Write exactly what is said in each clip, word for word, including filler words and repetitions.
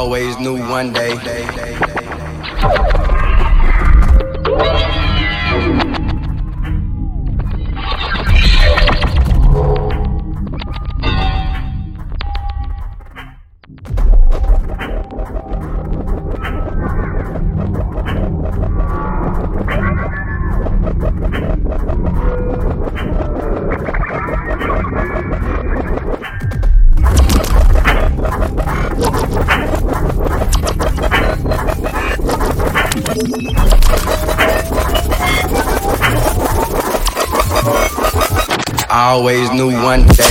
always knew one day. I always knew one day.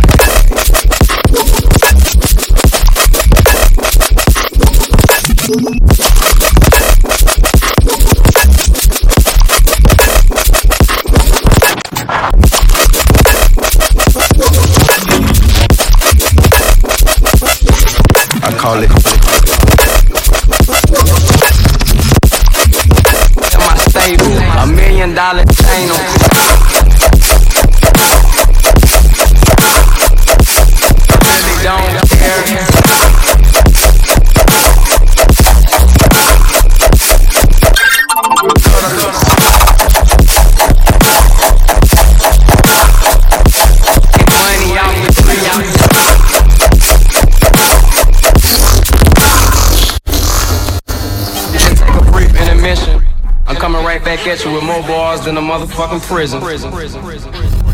I call it in my stable, a million dollar chain on. Don't care. Money out the tree. Just take a brief intermission. I'm coming right back at you with more bars than a motherfucking prison. prison. prison. prison.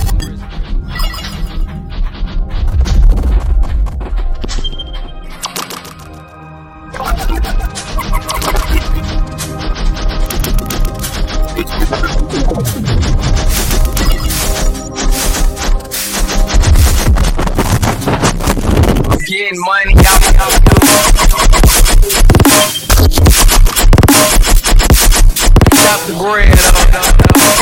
Getting money out, out, out. Stop the bread up, up, up.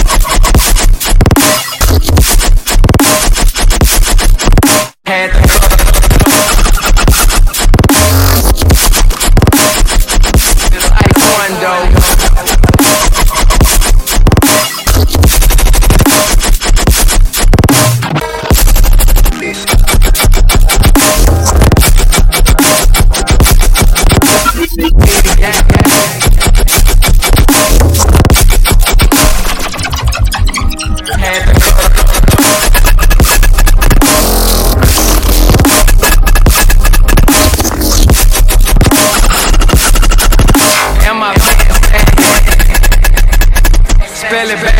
Had to it's like one though. Spell it back.